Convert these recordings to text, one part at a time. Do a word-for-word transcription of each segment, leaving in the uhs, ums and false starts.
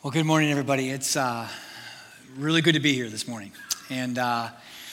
Well, good morning, everybody. It's uh, really good to be here this morning. And uh,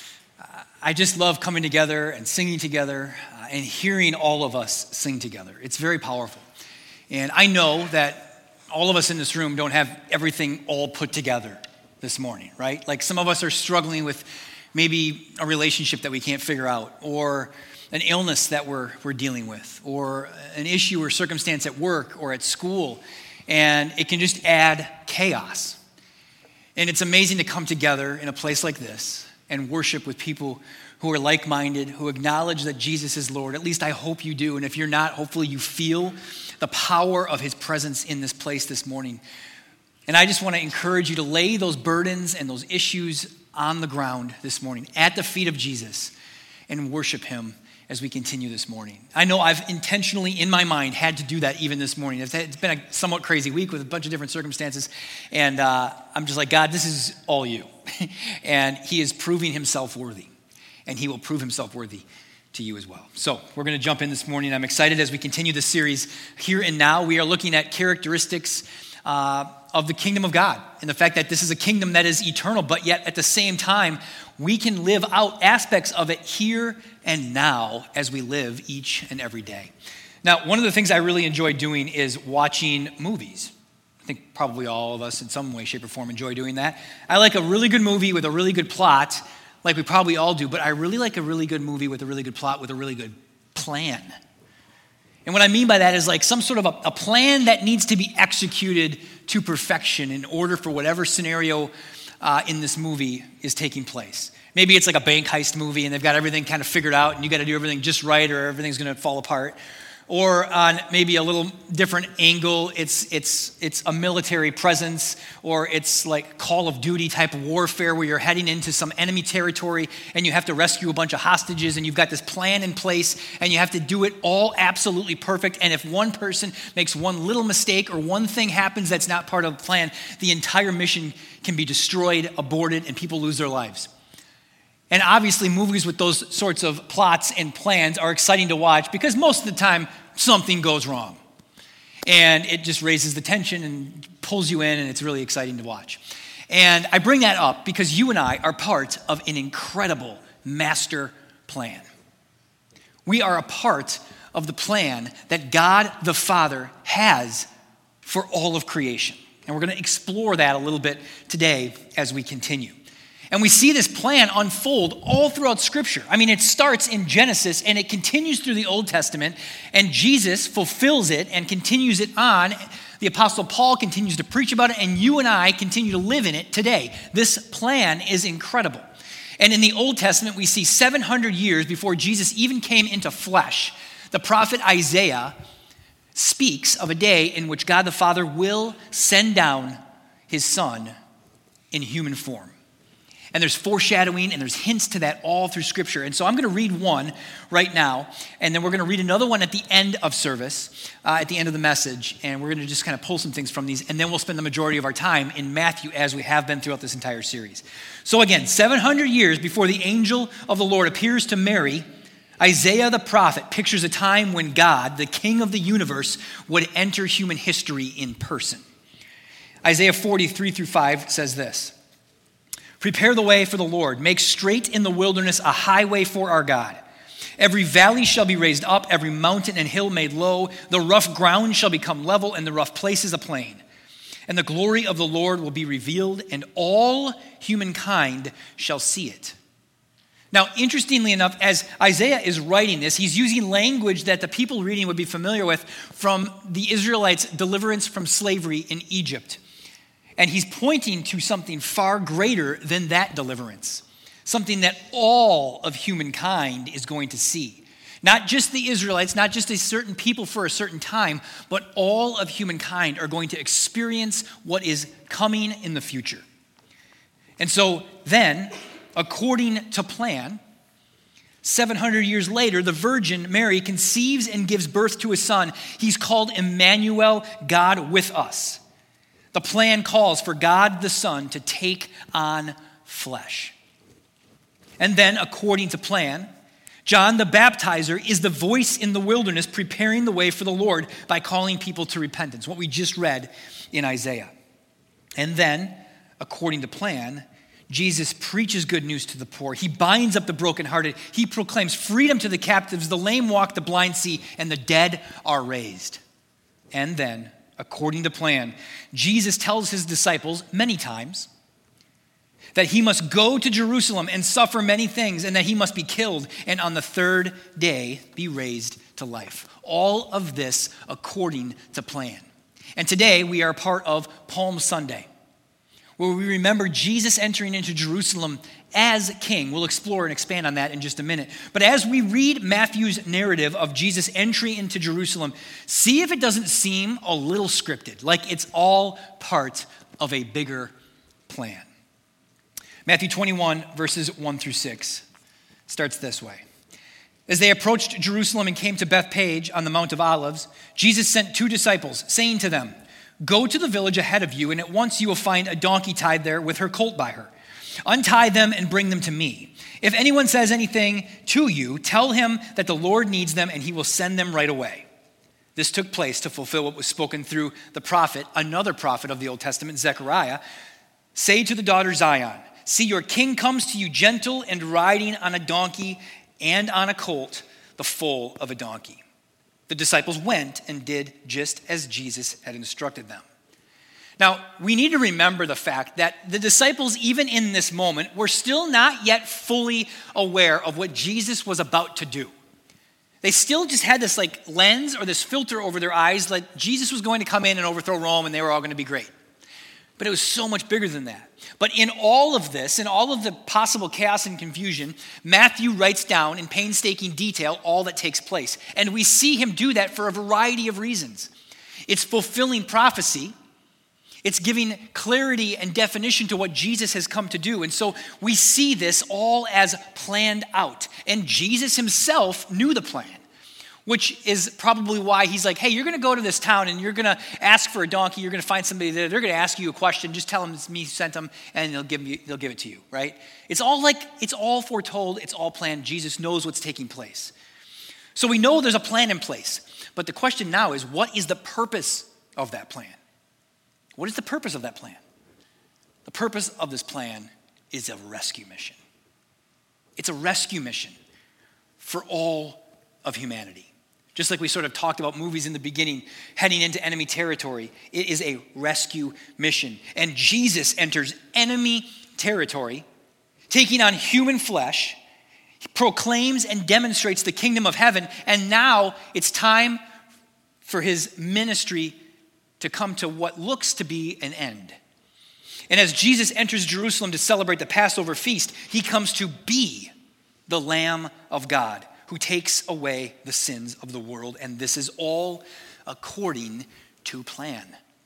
I just love coming together and singing together uh, and hearing all of us sing together. It's very powerful. And I know that all of us in this room don't have everything all put together this morning, right? Like some of us are struggling with maybe a relationship that we can't figure out, or an illness that we're, we're dealing with, or an issue or circumstance at work or at school. And it can just add chaos. And it's amazing to come together in a place like this and worship with people who are like-minded, who acknowledge that Jesus is Lord. At least I hope you do. And if you're not, hopefully you feel the power of his presence in this place this morning. And I just want to encourage you to lay those burdens and those issues on the ground this morning at the feet of Jesus and worship him as we continue this morning. I know I've intentionally, in my mind, had to do that even this morning. It's been a somewhat crazy week with a bunch of different circumstances, and uh, I'm just like, God, this is all you. And he is proving himself worthy, and he will prove himself worthy to you as well. So we're going to jump in this morning. I'm excited as we continue this series. Here and now, we are looking at characteristics uh, of the kingdom of God, and the fact that this is a kingdom that is eternal, but yet at the same time, we can live out aspects of it here and now as we live each and every day. Now, one of the things I really enjoy doing is watching movies. I think probably all of us in some way, shape, or form enjoy doing that. I like a really good movie with a really good plot, like we probably all do, but I really like a really good movie with a really good plot, with a really good plan. And what I mean by that is like some sort of a, a plan that needs to be executed to perfection in order for whatever scenario uh, in this movie is taking place. Maybe it's like a bank heist movie and they've got everything kind of figured out and you got to do everything just right or everything's going to fall apart. Or on maybe a little different angle, it's it's it's a military presence, or it's like Call of Duty type of warfare where you're heading into some enemy territory and you have to rescue a bunch of hostages and you've got this plan in place and you have to do it all absolutely perfect. And if one person makes one little mistake or one thing happens that's not part of the plan, the entire mission can be destroyed, aborted, and people lose their lives. And obviously movies with those sorts of plots and plans are exciting to watch because most of the time something goes wrong. And it just raises the tension and pulls you in, and it's really exciting to watch. And I bring that up because you and I are part of an incredible master plan. We are a part of the plan that God the Father has for all of creation. And we're going to explore that a little bit today as we continue. And we see this plan unfold all throughout Scripture. I mean, it starts in Genesis and it continues through the Old Testament, and Jesus fulfills it and continues it on. The Apostle Paul continues to preach about it, and you and I continue to live in it today. This plan is incredible. And in the Old Testament, we see seven hundred years before Jesus even came into flesh, the prophet Isaiah speaks of a day in which God the Father will send down his Son in human form. And there's foreshadowing and there's hints to that all through Scripture. And so I'm going to read one right now, and then we're going to read another one at the end of service, uh, at the end of the message, and we're going to just kind of pull some things from these, and then we'll spend the majority of our time in Matthew as we have been throughout this entire series. So again, seven hundred years before the angel of the Lord appears to Mary, Isaiah the prophet pictures a time when God, the King of the universe, would enter human history in person. Isaiah forty-three through five says this: "Prepare the way for the Lord. Make straight in the wilderness a highway for our God. Every valley shall be raised up, every mountain and hill made low. The rough ground shall become level, and the rough places a plain. And the glory of the Lord will be revealed, and all humankind shall see it." Now, interestingly enough, as Isaiah is writing this, he's using language that the people reading would be familiar with from the Israelites' deliverance from slavery in Egypt. And he's pointing to something far greater than that deliverance, something that all of humankind is going to see. Not just the Israelites, not just a certain people for a certain time, but all of humankind are going to experience what is coming in the future. And so then, according to plan, seven hundred years later, the Virgin Mary conceives and gives birth to a son. He's called Emmanuel, God with us. The plan calls for God the Son to take on flesh. And then, according to plan, John the Baptizer is the voice in the wilderness preparing the way for the Lord by calling people to repentance, what we just read in Isaiah. And then, according to plan, Jesus preaches good news to the poor. He binds up the brokenhearted. He proclaims freedom to the captives. The lame walk, the blind see, and the dead are raised. And then, according to plan, Jesus tells his disciples many times that he must go to Jerusalem and suffer many things, and that he must be killed, and on the third day be raised to life. All of this according to plan. And today we are part of Palm Sunday, where we remember Jesus entering into Jerusalem as king. We'll explore and expand on that in just a minute. But as we read Matthew's narrative of Jesus' entry into Jerusalem, see if it doesn't seem a little scripted, like it's all part of a bigger plan. Matthew twenty-one, verses one through six, starts this way. As they approached Jerusalem and came to Bethphage on the Mount of Olives, Jesus sent two disciples, saying to them, "Go to the village ahead of you, and at once you will find a donkey tied there with her colt by her. Untie them and bring them to me. If anyone says anything to you, tell him that the Lord needs them, and he will send them right away." This took place to fulfill what was spoken through the prophet, another prophet of the Old Testament, Zechariah. "Say to the daughter Zion, see, your king comes to you gentle and riding on a donkey and on a colt, the foal of a donkey." The disciples went and did just as Jesus had instructed them. Now, we need to remember the fact that the disciples, even in this moment, were still not yet fully aware of what Jesus was about to do. They still just had this like lens or this filter over their eyes, like Jesus was going to come in and overthrow Rome and they were all going to be great. But it was so much bigger than that. But in all of this, in all of the possible chaos and confusion, Matthew writes down in painstaking detail all that takes place. And we see him do that for a variety of reasons. It's fulfilling prophecy. It's giving clarity and definition to what Jesus has come to do. And so we see this all as planned out. And Jesus himself knew the plan, which is probably why he's like, hey, you're going to go to this town and you're going to ask for a donkey. You're going to find somebody there. They're going to ask you a question. Just tell them it's me who sent them, and they'll give you, they'll give it to you, right? It's all like, it's all foretold. It's all planned. Jesus knows what's taking place. So we know there's a plan in place. But the question now is, what is the purpose of that plan? What is the purpose of that plan? The purpose of this plan is a rescue mission. It's a rescue mission for all of humanity. Just like we sort of talked about movies in the beginning, heading into enemy territory, it is a rescue mission. And Jesus enters enemy territory, taking on human flesh, proclaims and demonstrates the kingdom of heaven, and now it's time for his ministry to come to what looks to be an end. And as Jesus enters Jerusalem to celebrate the Passover feast, he comes to be the Lamb of God who takes away the sins of the world. And this is all according to plan.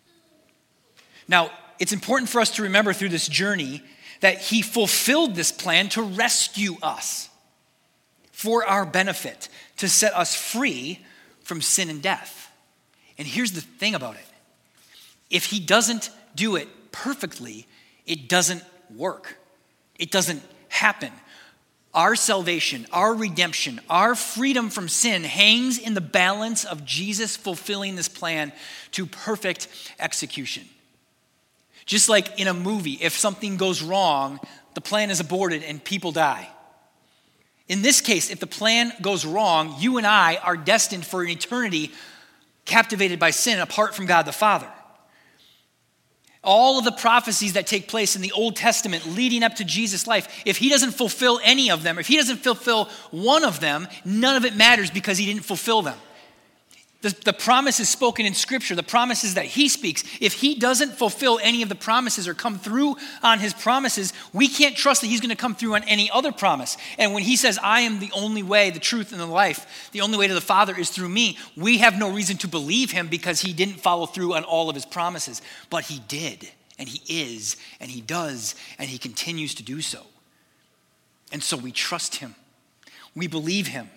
Now, it's important for us to remember through this journey that he fulfilled this plan to rescue us for our benefit, to set us free from sin and death. And here's the thing about it. If he doesn't do it perfectly, it doesn't work. It doesn't happen. Our salvation, our redemption, our freedom from sin hangs in the balance of Jesus fulfilling this plan to perfect execution. Just like in a movie, if something goes wrong, the plan is aborted and people die. In this case, if the plan goes wrong, you and I are destined for an eternity captivated by sin apart from God the Father. All of the prophecies that take place in the Old Testament leading up to Jesus' life, if he doesn't fulfill any of them, if he doesn't fulfill one of them, none of it matters because he didn't fulfill them. The, the promises spoken in Scripture, the promises that he speaks, if he doesn't fulfill any of the promises or come through on his promises, we can't trust that he's going to come through on any other promise. And when he says, I am the only way, the truth, and the life, the only way to the Father is through me, we have no reason to believe him because he didn't follow through on all of his promises. But he did, and he is, and he does, and he continues to do so. And so we trust him. We believe him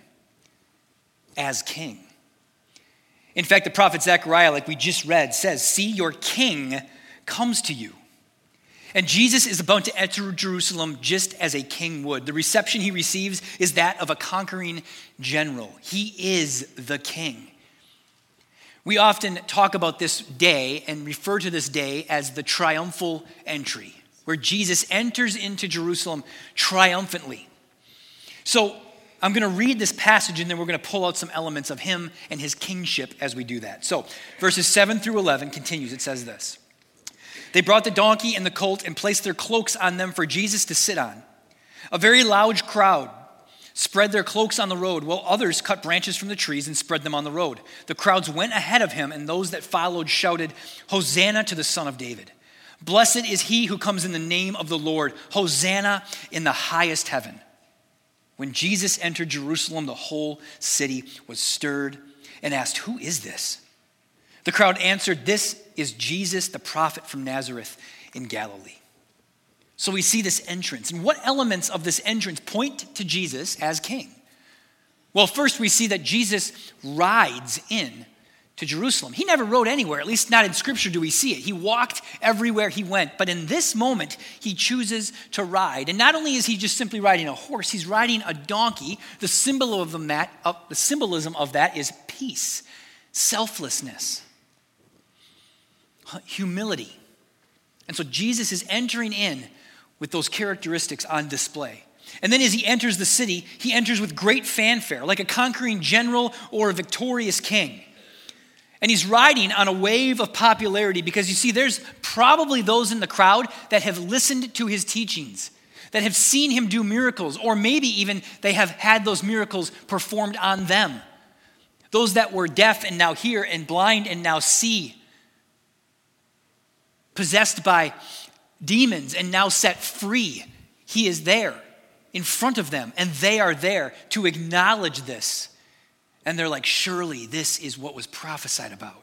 as king. In fact, the prophet Zechariah, like we just read, says, see, your king comes to you. And Jesus is about to enter Jerusalem just as a king would. The reception he receives is that of a conquering general. He is the king. We often talk about this day and refer to this day as the triumphal entry, where Jesus enters into Jerusalem triumphantly. So I'm going to read this passage, and then we're going to pull out some elements of him and his kingship as we do that. So verses seven through eleven continues. It says this. They brought the donkey and the colt and placed their cloaks on them for Jesus to sit on. A very large crowd spread their cloaks on the road, while others cut branches from the trees and spread them on the road. The crowds went ahead of him, and those that followed shouted, "Hosanna to the Son of David. Blessed is he who comes in the name of the Lord. Hosanna in the highest heaven." When Jesus entered Jerusalem, the whole city was stirred and asked, "Who is this?" The crowd answered, "This is Jesus, the prophet from Nazareth in Galilee." So we see this entrance. And what elements of this entrance point to Jesus as king? Well, first we see that Jesus rides in to Jerusalem. He never rode anywhere, at least not in Scripture do we see it. He walked everywhere he went. But in this moment, he chooses to ride. And not only is he just simply riding a horse, he's riding a donkey. The symbol of that, uh, the symbolism of that is peace, selflessness, humility. And so Jesus is entering in with those characteristics on display. And then as he enters the city, he enters with great fanfare, like a conquering general or a victorious king. And he's riding on a wave of popularity because you see, there's probably those in the crowd that have listened to his teachings, that have seen him do miracles, or maybe even they have had those miracles performed on them. Those that were deaf and now hear, and blind and now see, possessed by demons and now set free. He is there in front of them, and they are there to acknowledge this. And they're like, surely this is what was prophesied about.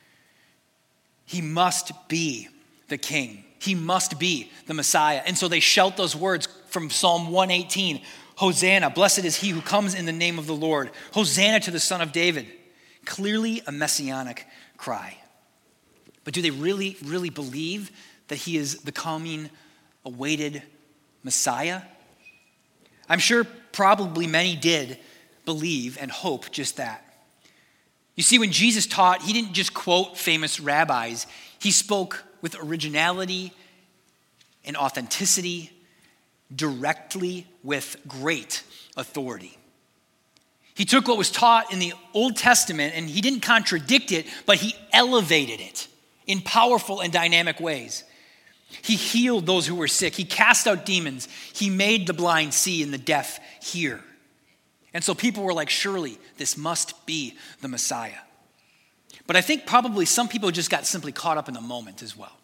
He must be the king. He must be the Messiah. And so they shout those words from Psalm one eighteen, "Hosanna, blessed is he who comes in the name of the Lord. Hosanna to the Son of David." Clearly a messianic cry. But do they really, really believe that he is the coming, awaited Messiah? I'm sure probably many did believe and hope just that. You see, when Jesus taught, he didn't just quote famous rabbis. He spoke with originality and authenticity, directly with great authority. He took what was taught in the Old Testament and he didn't contradict it, but he elevated it in powerful and dynamic ways. He healed those who were sick. He cast out demons. He made the blind see and the deaf hear. And so people were like, surely this must be the Messiah. But I think probably some people just got simply caught up in the moment as well.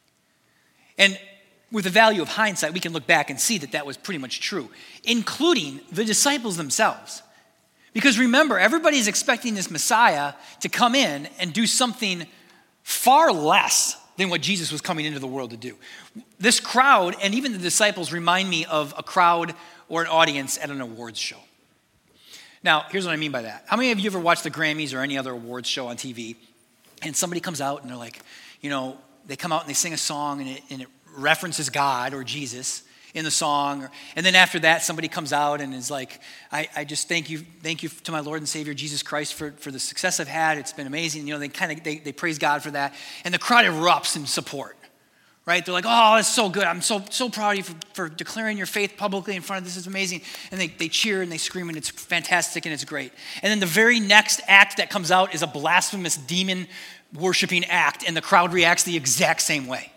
And with the value of hindsight, we can look back and see that that was pretty much true, including the disciples themselves. Because remember, everybody's expecting this Messiah to come in and do something far less than what Jesus was coming into the world to do. This crowd, and even the disciples, remind me of a crowd or an audience at an awards show. Now, here's what I mean by that. How many of you ever watched the Grammys or any other awards show on T V, and somebody comes out and they're like, you know, they come out and they sing a song and it, and it references God or Jesus in the song, and then after that, somebody comes out and is like, I, I just thank you, thank you to my Lord and Savior Jesus Christ for, for the success I've had. It's been amazing. You know, they kind of they, they praise God for that, and the crowd erupts in support. Right? They're like, oh, that's so good. I'm so so proud of you for, for declaring your faith publicly in front of this. Is amazing. And they, they cheer and they scream and it's fantastic and it's great. And then the very next act that comes out is a blasphemous demon worshiping act, and the crowd reacts the exact same way.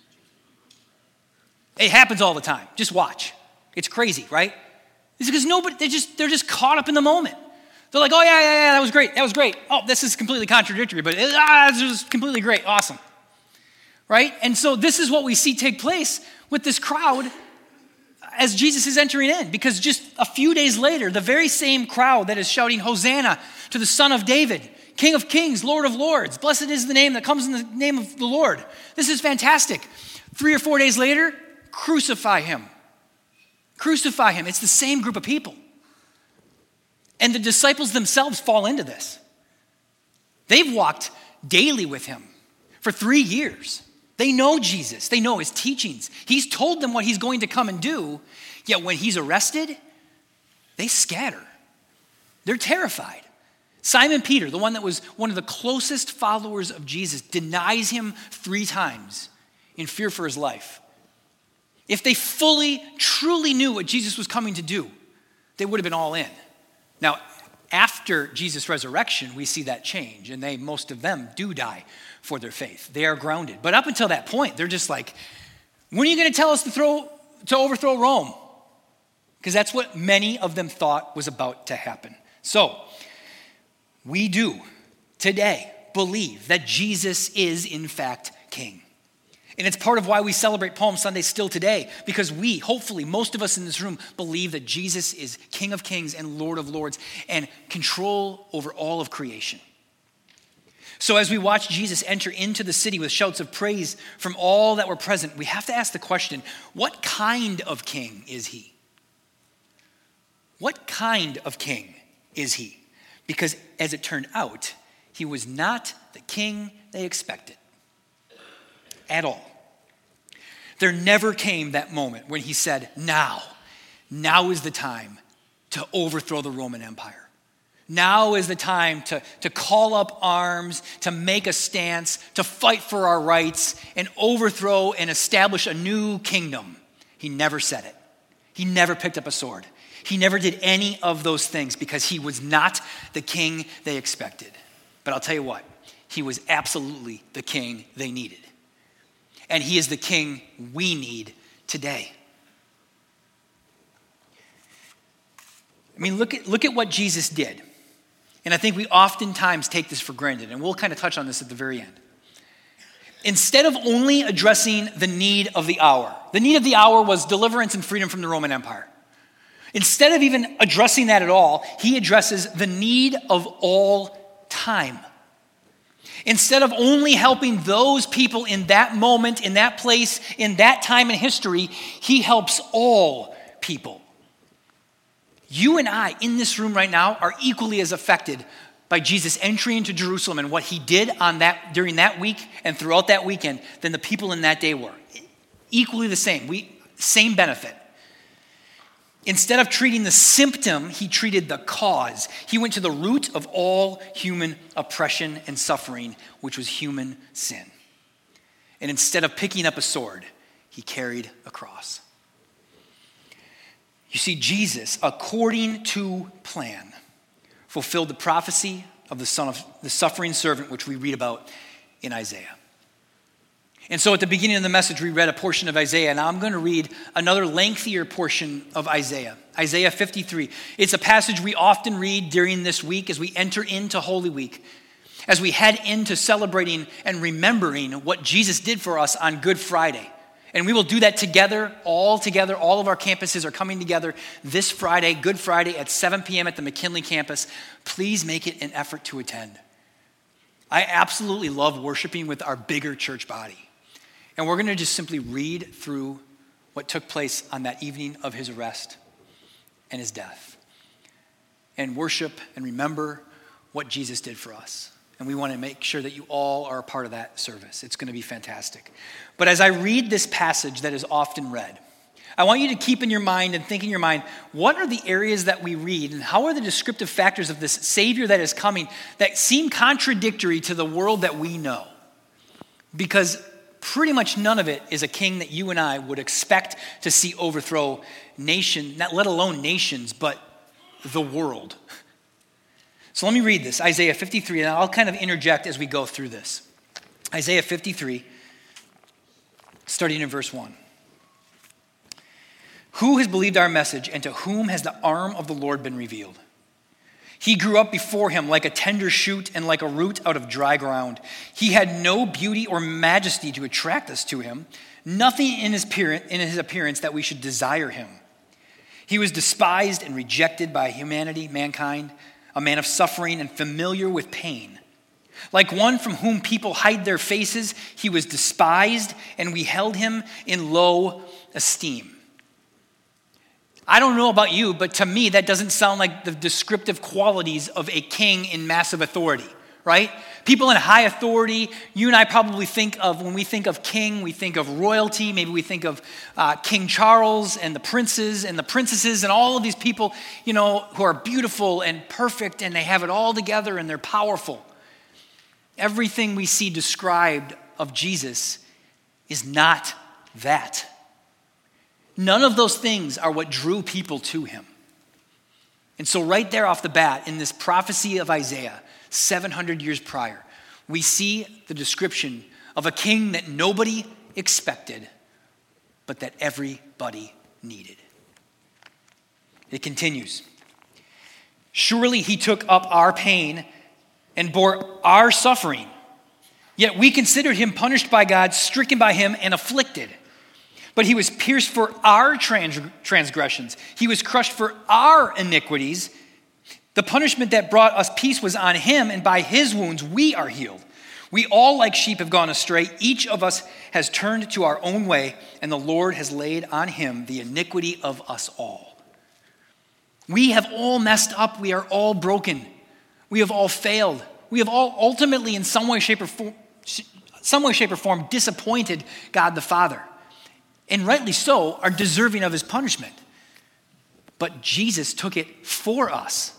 It happens all the time. Just watch. It's crazy, right? It's because nobody, they just, they're just caught up in the moment. They're like, oh yeah, yeah, yeah, that was great. That was great. Oh, this is completely contradictory, but it, ah, this is completely great. Awesome. Right? And so this is what we see take place with this crowd as Jesus is entering in. Because just a few days later, the very same crowd that is shouting, Hosanna to the Son of David, King of Kings, Lord of Lords. Blessed is the name that comes in the name of the Lord. This is fantastic. Three or four days later, crucify him. Crucify him. It's the same group of people. And the disciples themselves fall into this. They've walked daily with him for three years. They know Jesus. They know his teachings. He's told them what he's going to come and do, yet when he's arrested, they scatter. They're terrified. Simon Peter, the one that was one of the closest followers of Jesus, denies him three times in fear for his life. If they fully, truly knew what Jesus was coming to do, they would have been all in. Now, after Jesus' resurrection, we see that change, and they, most of them do die for their faith. They are grounded. But up until that point, they're just like, when are you going to tell us to throw to overthrow Rome? Because that's what many of them thought was about to happen. So, we do today believe that Jesus is in fact king. And it's part of why we celebrate Palm Sunday still today, because we, hopefully, most of us in this room believe that Jesus is King of Kings and Lord of Lords and control over all of creation. So as we watch Jesus enter into the city with shouts of praise from all that were present, we have to ask the question, what kind of king is he? What kind of king is he? Because as it turned out, he was not the king they expected at all. There never came that moment when he said, now, now is the time to overthrow the Roman Empire. Now is the time to, to call up arms, to make a stance, to fight for our rights, and overthrow and establish a new kingdom. He never said it. He never picked up a sword. He never did any of those things because he was not the king they expected. But I'll tell you what, he was absolutely the king they needed. And he is the king we need today. I mean, look at, look at what Jesus did. And I think we oftentimes take this for granted, and we'll kind of touch on this at the very end. Instead of only addressing the need of the hour, the need of the hour was deliverance and freedom from the Roman Empire. Instead of even addressing that at all, he addresses the need of all time. Instead of only helping those people in that moment, in that place, in that time in history, he helps all people. You and I in this room right now are equally as affected by Jesus' entry into Jerusalem and what he did on that during that week and throughout that weekend than the people in that day were. Equally the same. We same benefit. Instead of treating the symptom, he treated the cause. He went to the root of all human oppression and suffering, which was human sin. And instead of picking up a sword, he carried a cross. You see, Jesus, according to plan, fulfilled the prophecy of the son of the suffering servant, which we read about in Isaiah. And so at the beginning of the message, we read a portion of Isaiah. Now I'm going to read another lengthier portion of Isaiah, Isaiah fifty-three. It's a passage we often read during this week as we enter into Holy Week, as we head into celebrating and remembering what Jesus did for us on Good Friday. And we will do that together, all together. All of our campuses are coming together this Friday, Good Friday at seven p.m. at the McKinley campus. Please make it an effort to attend. I absolutely love worshiping with our bigger church body. And we're going to just simply read through what took place on that evening of his arrest and his death. And worship and remember what Jesus did for us. And we want to make sure that you all are a part of that service. It's going to be fantastic. But as I read this passage that is often read, I want you to keep in your mind and think in your mind, what are the areas that we read and how are the descriptive factors of this Savior that is coming that seem contradictory to the world that we know? Because pretty much none of it is a king that you and I would expect to see overthrow nation, not let alone nations, but the world. So let me read this, Isaiah fifty-three, and I'll kind of interject as we go through this. Isaiah fifty-three, starting in verse one. Who has believed our message, and to whom has the arm of the Lord been revealed? He grew up before him like a tender shoot and like a root out of dry ground. He had no beauty or majesty to attract us to him, nothing in his appearance that we should desire him. He was despised and rejected by humanity, mankind, a man of suffering and familiar with pain. Like one from whom people hide their faces, he was despised, and we held him in low esteem. I don't know about you, but to me, that doesn't sound like the descriptive qualities of a king in massive authority, right? People in high authority. You and I probably think of, when we think of king, we think of royalty. Maybe we think of uh, King Charles and the princes and the princesses and all of these people, you know, who are beautiful and perfect and they have it all together and they're powerful. Everything we see described of Jesus is not that. None of those things are what drew people to him. And so right there off the bat, in this prophecy of Isaiah, seven hundred years prior, we see the description of a king that nobody expected, but that everybody needed. It continues. Surely he took up our pain and bore our suffering. Yet we considered him punished by God, stricken by him, and afflicted. But he was pierced for our trans- transgressions. He was crushed for our iniquities. The punishment that brought us peace was on him, and by his wounds we are healed. We all like sheep have gone astray. Each of us has turned to our own way, and the Lord has laid on him the iniquity of us all. We have all messed up. We are all broken. We have all failed. We have all ultimately, in some way, shape, or form, some way, shape, or form, disappointed God the Father. And rightly so, are deserving of his punishment. But Jesus took it for us.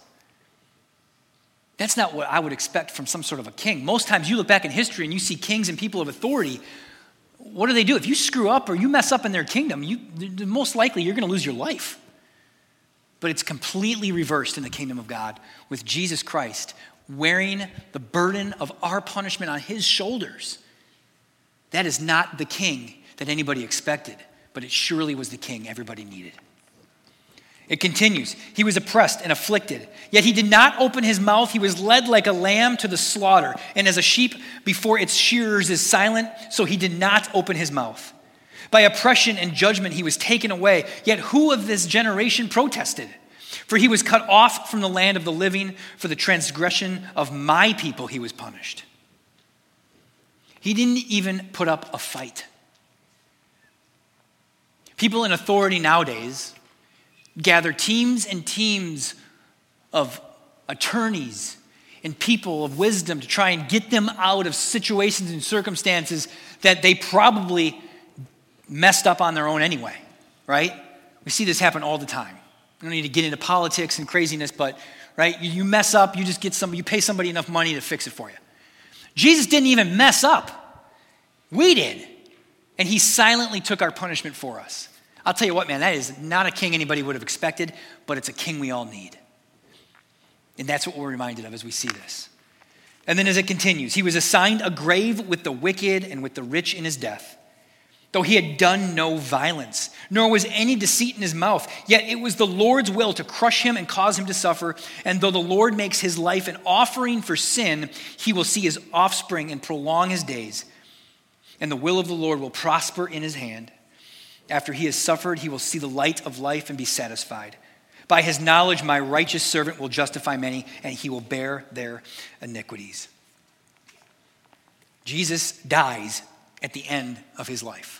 That's not what I would expect from some sort of a king. Most times you look back in history and you see kings and people of authority. What do they do? If you screw up or you mess up in their kingdom, you, most likely you're going to lose your life. But it's completely reversed in the kingdom of God with Jesus Christ wearing the burden of our punishment on his shoulders. That is not the king that anybody expected, but it surely was the king everybody needed. It continues. He was oppressed and afflicted, yet he did not open his mouth. He was led like a lamb to the slaughter, and as a sheep before its shearers is silent, so he did not open his mouth. By oppression and judgment he was taken away, yet who of this generation protested? For he was cut off from the land of the living. For the transgression of my people he was punished. He didn't even put up a fight. People in authority nowadays gather teams and teams of attorneys and people of wisdom to try and get them out of situations and circumstances that they probably messed up on their own anyway, right? We see this happen all the time. We don't need to get into politics and craziness, but right, you, you mess up, you just get some, you pay somebody enough money to fix it for you. Jesus didn't even mess up. We did. And he silently took our punishment for us. I'll tell you what, man, that is not a king anybody would have expected, but it's a king we all need. And that's what we're reminded of as we see this. And then as it continues, he was assigned a grave with the wicked and with the rich in his death, though he had done no violence, nor was any deceit in his mouth. Yet it was the Lord's will to crush him and cause him to suffer. And though the Lord makes his life an offering for sin, he will see his offspring and prolong his days. And the will of the Lord will prosper in his hand. After he has suffered, he will see the light of life and be satisfied. By his knowledge, my righteous servant will justify many, and he will bear their iniquities. Jesus dies at the end of his life.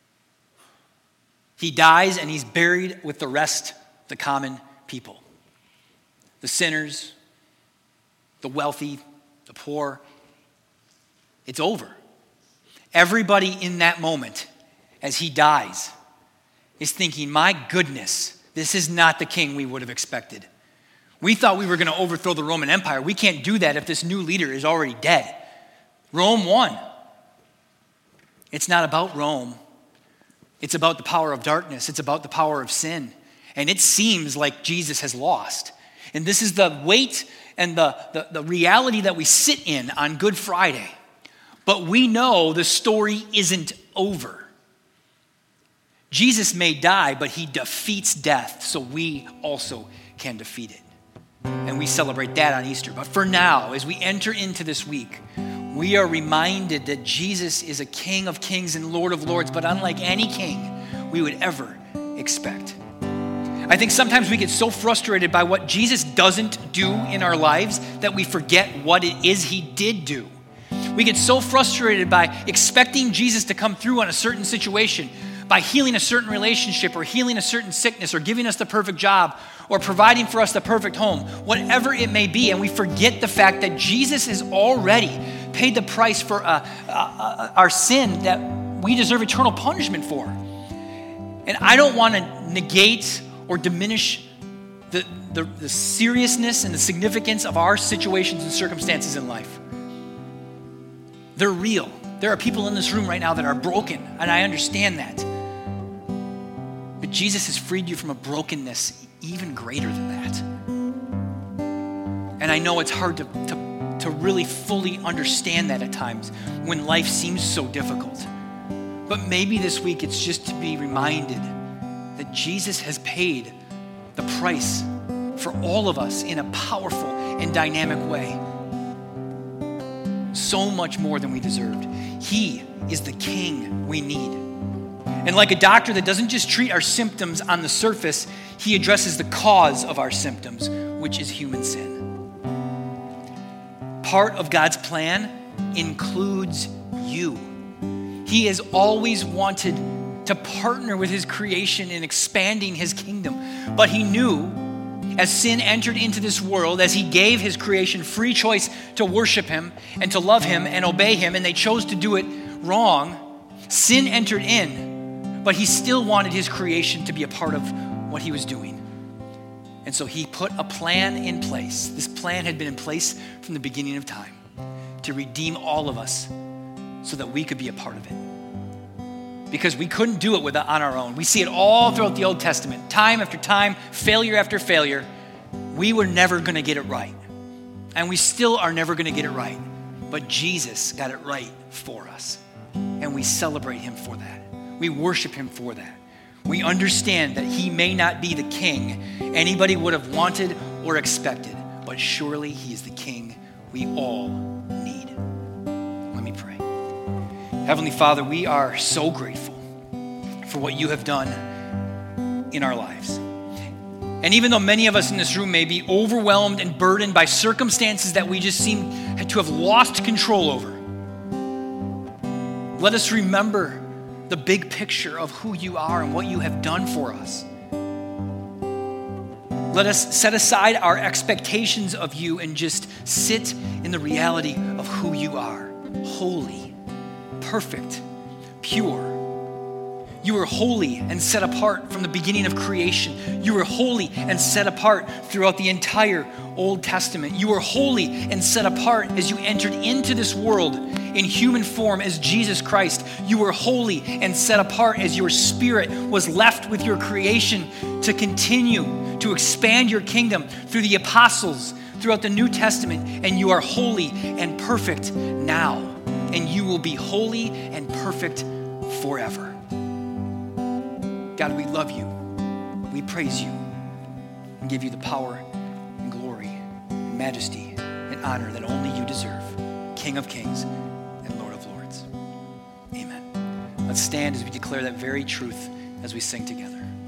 He dies and he's buried with the rest, the common people. The sinners, the wealthy, the poor. It's over. Everybody in that moment, as he dies, is thinking, my goodness, this is not the king we would have expected. We thought we were going to overthrow the Roman Empire. We can't do that if this new leader is already dead. Rome won. It's not about Rome. It's about the power of darkness. It's about the power of sin. And it seems like Jesus has lost. And this is the weight and the, the, the reality that we sit in on Good Friday. But we know the story isn't over. Jesus may die, but he defeats death, so we also can defeat it. And we celebrate that on Easter. But for now, as we enter into this week, we are reminded that Jesus is a King of kings and Lord of lords, but unlike any king we would ever expect. I think sometimes we get so frustrated by what Jesus doesn't do in our lives that we forget what it is he did do. We get so frustrated by expecting Jesus to come through on a certain situation, by healing a certain relationship or healing a certain sickness or giving us the perfect job or providing for us the perfect home, whatever it may be. And we forget the fact that Jesus has already paid the price for uh, uh, our sin that we deserve eternal punishment for. And I don't want to negate or diminish the, the, the seriousness and the significance of our situations and circumstances in life. They're real. There are people in this room right now that are broken, and I understand that. But Jesus has freed you from a brokenness even greater than that. And I know it's hard to, to, to really fully understand that at times when life seems so difficult. But maybe this week it's just to be reminded that Jesus has paid the price for all of us in a powerful and dynamic way. So much more than we deserved. He is the King we need. And like a doctor that doesn't just treat our symptoms on the surface, he addresses the cause of our symptoms, which is human sin. Part of God's plan includes you. He has always wanted to partner with his creation in expanding his kingdom, but he knew as sin entered into this world, as he gave his creation free choice to worship him and to love him and obey him, and they chose to do it wrong, sin entered in, but he still wanted his creation to be a part of what he was doing. And so he put a plan in place. This plan had been in place from the beginning of time to redeem all of us so that we could be a part of it. Because we couldn't do it with it on our own. We see it all throughout the Old Testament. Time after time, failure after failure. We were never going to get it right. And we still are never going to get it right. But Jesus got it right for us. And we celebrate him for that. We worship him for that. We understand that he may not be the king anybody would have wanted or expected, but surely he is the king we all need. Let me pray. Heavenly Father, we are so grateful for what you have done in our lives. And even though many of us in this room may be overwhelmed and burdened by circumstances that we just seem to have lost control over, let us remember the big picture of who you are and what you have done for us. Let us set aside our expectations of you and just sit in the reality of who you are. Holy, perfect, pure. You are holy and set apart from the beginning of creation. You are holy and set apart throughout the entire Old Testament. You are holy and set apart as you entered into this world in human form as Jesus Christ. You were holy and set apart as your spirit was left with your creation to continue to expand your kingdom through the apostles throughout the New Testament. And you are holy and perfect now. And you will be holy and perfect forever. God, we love you. We praise you and give you the power and glory and majesty and honor that only you deserve. King of kings and Lord of lords. Amen. Let's stand as we declare that very truth as we sing together.